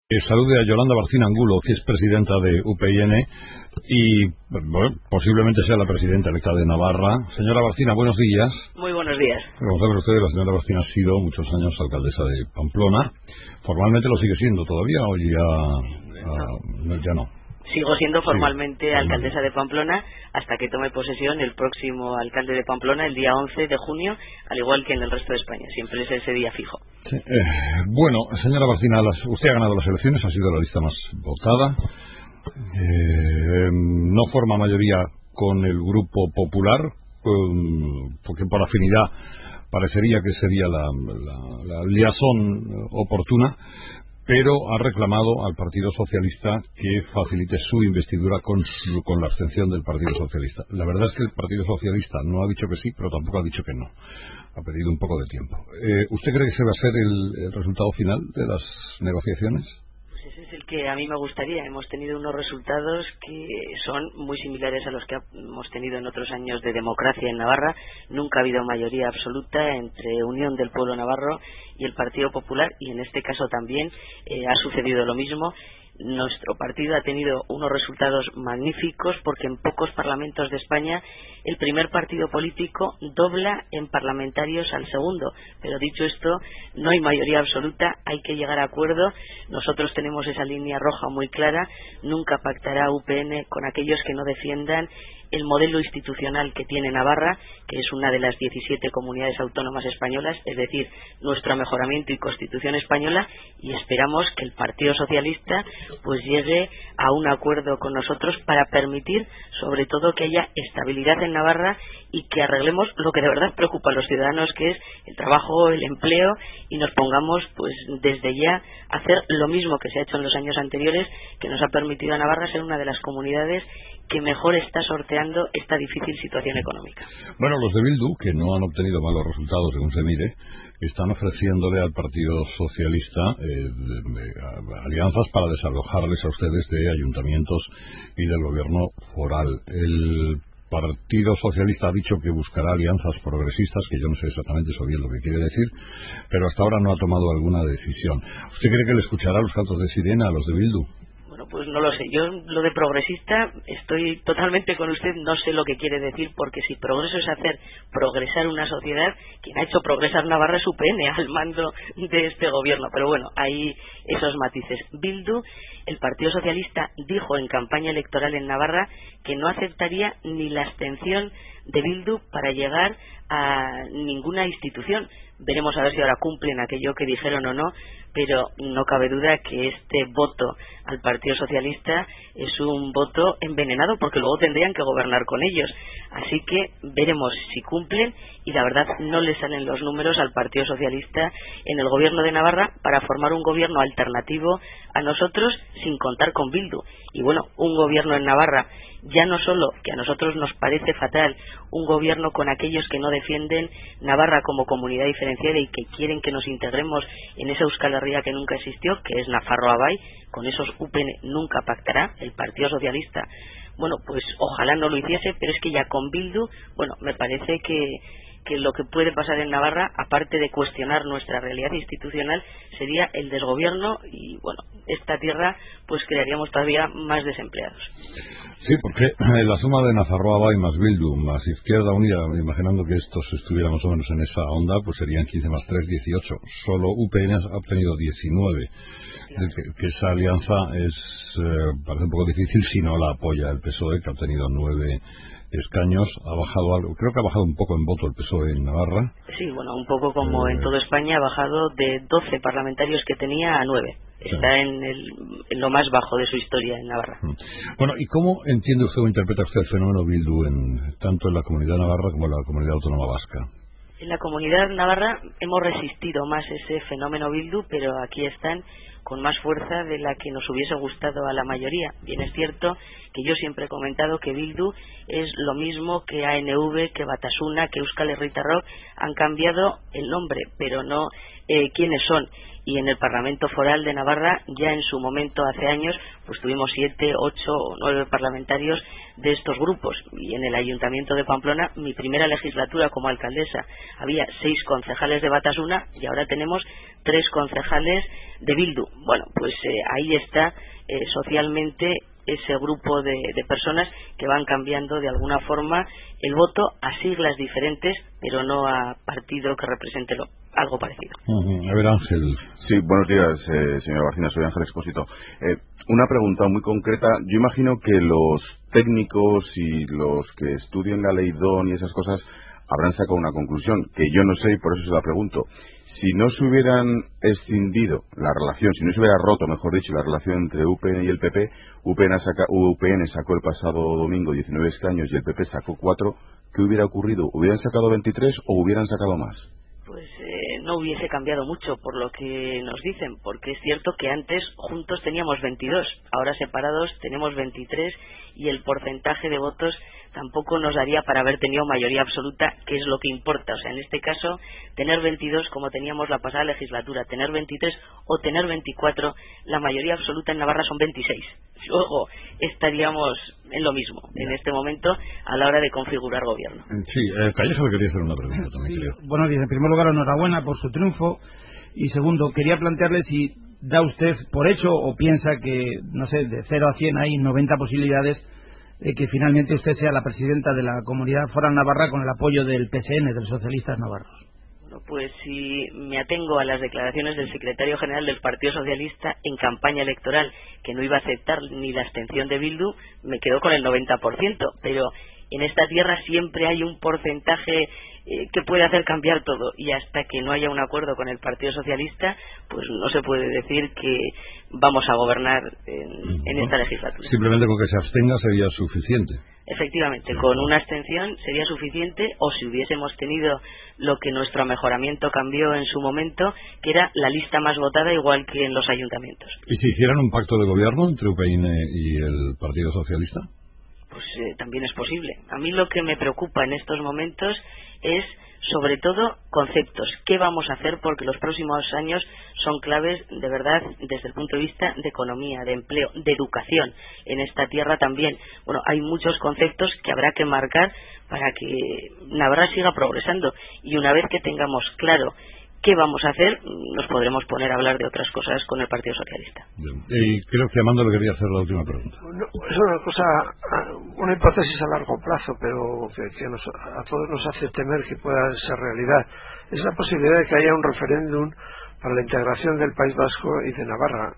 Salude a Yolanda Barcina Angulo, que es presidenta de UPyN y bueno, posiblemente sea la presidenta electa de Navarra. Señora Barcina, buenos días. Muy buenos días. Como saben ustedes, la señora Barcina ha sido muchos años alcaldesa de Pamplona. Formalmente lo sigue siendo todavía, o ya no. Sigo siendo formalmente alcaldesa de Pamplona hasta que tome posesión el próximo alcalde de Pamplona el día 11 de junio, al igual que en el resto de España. Siempre es ese día fijo. Sí, bueno, señora Barcina, usted ha ganado las elecciones, ha sido la lista más votada. No forma mayoría con el Grupo Popular, porque por afinidad parecería que sería la liazón oportuna, pero ha reclamado al Partido Socialista que facilite su investidura con la abstención del Partido Socialista. La verdad es que el Partido Socialista no ha dicho que sí, pero tampoco ha dicho que no. Ha pedido un poco de tiempo. ¿Usted cree que ese va a ser el resultado final de las negociaciones? Pues ese es el que a mí me gustaría. Hemos tenido unos resultados que son muy similares a los que hemos tenido en otros años de democracia en Navarra. Nunca ha habido mayoría absoluta entre Unión del Pueblo Navarro y el Partido Popular, y en este caso también ha sucedido lo mismo. Nuestro partido ha tenido unos resultados magníficos porque en pocos parlamentos de España el primer partido político dobla en parlamentarios al segundo. Pero dicho esto, no hay mayoría absoluta, hay que llegar a acuerdo. Nosotros tenemos esa línea roja muy clara. Nunca pactará UPyN con aquellos que no defiendan el modelo institucional que tiene Navarra, que es una de las 17 comunidades autónomas españolas, es decir, nuestro mejoramiento y Constitución española, y esperamos que el Partido Socialista pues llegue a un acuerdo con nosotros para permitir, sobre todo, que haya estabilidad en Navarra y que arreglemos lo que de verdad preocupa a los ciudadanos, que es el trabajo, el empleo, y nos pongamos pues desde ya a hacer lo mismo que se ha hecho en los años anteriores, que nos ha permitido a Navarra ser una de las comunidades que mejor está sorteando esta difícil situación económica. Bueno, los de Bildu, que no han obtenido malos resultados según se mire, están ofreciéndole al Partido Socialista alianzas para desalojarles a ustedes de ayuntamientos y del gobierno foral. El Partido Socialista ha dicho que buscará alianzas progresistas, que yo no sé exactamente eso bien lo que quiere decir, pero hasta ahora no ha tomado alguna decisión. ¿Usted cree que le escuchará los cantos de sirena a los de Bildu? Bueno, pues no lo sé. Yo lo de progresista estoy totalmente con usted, no sé lo que quiere decir, porque si progreso es hacer progresar una sociedad, quien ha hecho progresar Navarra es UPyN al mando de este gobierno. Pero bueno, hay esos matices. Bildu, el Partido Socialista, dijo en campaña electoral en Navarra que no aceptaría ni la abstención de Bildu para llegar a ninguna institución. Veremos a ver si ahora cumplen aquello que dijeron o no, pero no cabe duda que este voto al Partido Socialista es un voto envenenado, porque luego tendrían que gobernar con ellos. Así que veremos si cumplen, y la verdad no le salen los números al Partido Socialista en el gobierno de Navarra para formar un gobierno alternativo a nosotros sin contar con Bildu. Y bueno, un gobierno en Navarra, ya no solo que a nosotros nos parece fatal un gobierno con aquellos que no defienden Navarra como comunidad diferenciada y que quieren que nos integremos en esa Euskal Herria que nunca existió, que es Nafarroa Bai, con esos UPyN nunca pactará. El Partido Socialista, bueno, pues ojalá no lo hiciese, pero es que ya con Bildu, bueno, me parece que lo que puede pasar en Navarra, aparte de cuestionar nuestra realidad institucional, sería el desgobierno, y bueno, esta tierra pues crearíamos todavía más desempleados. Sí, porque la suma de Nafarroa Bai más Bildu más Izquierda Unida, imaginando que estos estuvieran más o menos en esa onda, pues serían 15 más 3, 18. Solo UPyN ha obtenido 19. Que esa alianza parece un poco difícil si no la apoya el PSOE, que ha obtenido 9 escaños. Ha bajado algo, creo que ha bajado un poco en voto el PSOE en Navarra. Sí, bueno, un poco como en toda España, ha bajado de 12 parlamentarios que tenía a 9. Está en lo más bajo de su historia en Navarra. Bueno, ¿y cómo entiende usted o interpreta usted el fenómeno Bildu tanto en la comunidad navarra como en la comunidad autónoma vasca? En la comunidad navarra hemos resistido más ese fenómeno Bildu, pero aquí están con más fuerza de la que nos hubiese gustado a la mayoría. Bien es cierto que yo siempre he comentado que Bildu es lo mismo que ANV, que Batasuna, que Euskal Herritarrok. Han cambiado el nombre, pero no quiénes son. y en el Parlamento Foral de Navarra ya en su momento, hace años, pues tuvimos 7, 8 o 9 parlamentarios de estos grupos, y en el Ayuntamiento de Pamplona, mi primera legislatura como alcaldesa, había 6 concejales de Batasuna y ahora tenemos 3 concejales de Bildu. Bueno, pues ahí está socialmente ese grupo de personas que van cambiando de alguna forma el voto a siglas diferentes, pero no a partido que represente algo parecido. A ver, Ángel. Sí, buenos días, señora Barcina, soy Ángel Expósito. Una pregunta muy concreta. Yo imagino que los técnicos y los que estudian la ley DON y esas cosas habrán sacado una conclusión, que yo no sé y por eso se la pregunto. Si no se hubieran escindido la relación, si no se hubiera roto, mejor dicho, la relación entre UPN y el PP, UPN sacó el pasado domingo 19 escaños y el PP sacó 4, ¿qué hubiera ocurrido? ¿Hubieran sacado 23 o hubieran sacado más? Pues no hubiese cambiado mucho por lo que nos dicen, porque es cierto que antes juntos teníamos 22, ahora separados tenemos 23 y el porcentaje de votos tampoco nos daría para haber tenido mayoría absoluta, que es lo que importa. O sea, en este caso, tener 22 como teníamos la pasada legislatura, tener 23 o tener 24, la mayoría absoluta en Navarra son 26. Luego estaríamos en lo mismo en este momento a la hora de configurar gobierno. Sí, Calleja le quería hacer una pregunta también, sí, creo. Buenos días. En primer lugar, enhorabuena por su triunfo. Y segundo, quería plantearle si da usted por hecho o piensa que, no sé, de 0 a 100 hay 90 posibilidades de que finalmente usted sea la presidenta de la Comunidad Foral Navarra con el apoyo del PSN, de los socialistas navarros. Bueno, pues si me atengo a las declaraciones del secretario general del Partido Socialista en campaña electoral, que no iba a aceptar ni la abstención de Bildu, me quedo con el 90%, pero en esta tierra siempre hay un porcentaje que puede hacer cambiar todo, y hasta que no haya un acuerdo con el Partido Socialista, pues no se puede decir que vamos a gobernar en esta legislatura. Simplemente con que se abstenga sería suficiente. Efectivamente, con una abstención sería suficiente, o si hubiésemos tenido lo que nuestro mejoramiento cambió en su momento, que era la lista más votada, igual que en los ayuntamientos. ¿Y si hicieran un pacto de gobierno entre UPN y el Partido Socialista? Pues también es posible. A mí lo que me preocupa en estos momentos es, sobre todo, conceptos. ¿Qué vamos a hacer? Porque los próximos años son claves, de verdad, desde el punto de vista de economía, de empleo, de educación. En esta tierra también. Bueno, hay muchos conceptos que habrá que marcar para que Navarra siga progresando. Y una vez que tengamos claro qué vamos a hacer, nos podremos poner a hablar de otras cosas con el Partido Socialista. Y creo que Amando le quería hacer la última pregunta. No, es una cosa, una hipótesis a largo plazo, pero que a todos nos hace temer que pueda ser realidad. Es la posibilidad de que haya un referéndum para la integración del País Vasco y de Navarra.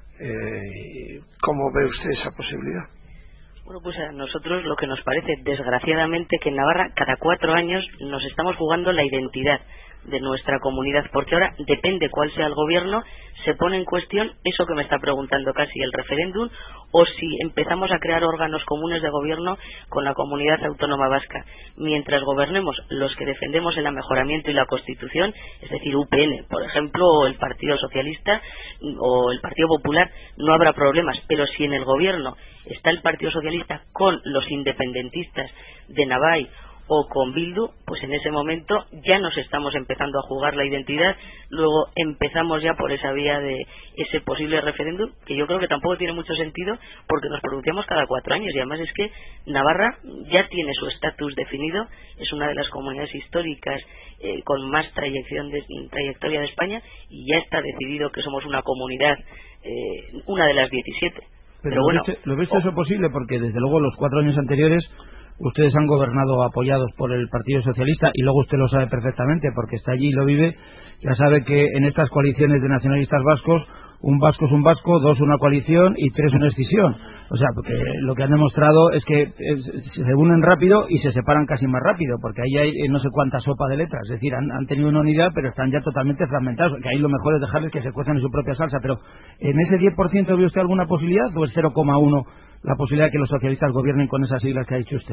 ¿Cómo ve usted esa posibilidad? Bueno, pues a nosotros lo que nos parece, desgraciadamente, que en Navarra cada 4 años nos estamos jugando la identidad de nuestra comunidad, porque ahora depende cuál sea el gobierno, se pone en cuestión eso que me está preguntando casi, el referéndum, o si empezamos a crear órganos comunes de gobierno con la comunidad autónoma vasca. Mientras gobernemos los que defendemos el mejoramiento y la Constitución, es decir, UPN, por ejemplo, o el Partido Socialista o el Partido Popular, no habrá problemas, pero si en el gobierno está el Partido Socialista con los independentistas de Navai o con Bildu, pues en ese momento ya nos estamos empezando a jugar la identidad. Luego empezamos ya por esa vía de ese posible referéndum, que yo creo que tampoco tiene mucho sentido, porque nos pronunciamos cada 4 años, y además es que Navarra ya tiene su estatus definido, es una de las comunidades históricas con más trayectoria de España, y ya está decidido que somos una comunidad, una de las 17. Pero bueno, ¿lo ves eso posible? Porque desde luego los 4 años anteriores ustedes han gobernado apoyados por el Partido Socialista, y luego usted lo sabe perfectamente porque está allí y lo vive. Ya sabe que en estas coaliciones de nacionalistas vascos, un vasco es un vasco, 2 una coalición y 3 una escisión. O sea, porque lo que han demostrado es que se unen rápido y se separan casi más rápido, porque ahí hay no sé cuánta sopa de letras. Es decir, han tenido una unidad, pero están ya totalmente fragmentados, que ahí lo mejor es dejarles que se cuecen en su propia salsa. Pero ¿en ese 10% ve usted alguna posibilidad, o es 0,1 la posibilidad de que los socialistas gobiernen con esas siglas que ha dicho usted?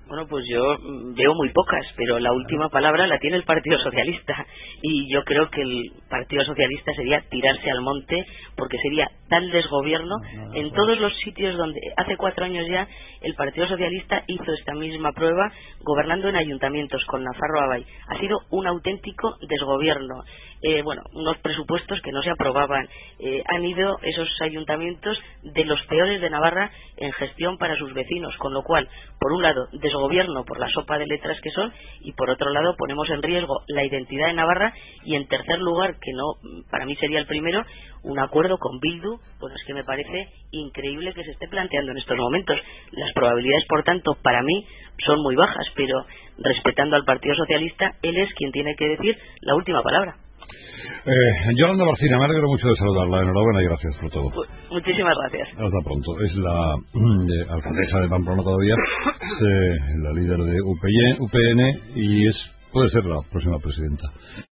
Bueno, pues yo veo muy pocas, pero la última palabra la tiene el Partido Socialista, y yo creo que el Partido Socialista sería tirarse al monte, porque sería tal desgobierno en todos los sitios donde hace 4 años ya el Partido Socialista hizo esta misma prueba gobernando en ayuntamientos con Nafarroa Bai. Ha sido un auténtico desgobierno. Unos presupuestos que no se aprobaban. Han ido esos ayuntamientos de los peores de Navarra en gestión para sus vecinos, con lo cual, por un lado, desgobierno por la sopa de letras que son, y por otro lado, ponemos en riesgo la identidad de Navarra, y en tercer lugar, que no, para mí sería el primero, un acuerdo con Bildu. Pues es que me parece increíble que se esté planteando en estos momentos. Las probabilidades, por tanto, para mí son muy bajas, pero respetando al Partido Socialista, él es quien tiene que decir la última palabra. Yolanda Barcina, me alegro mucho de saludarla. Enhorabuena y gracias por todo. Muchísimas gracias. Hasta pronto. Es la alcaldesa de Pamplona todavía, la líder de UPN, y puede ser la próxima presidenta.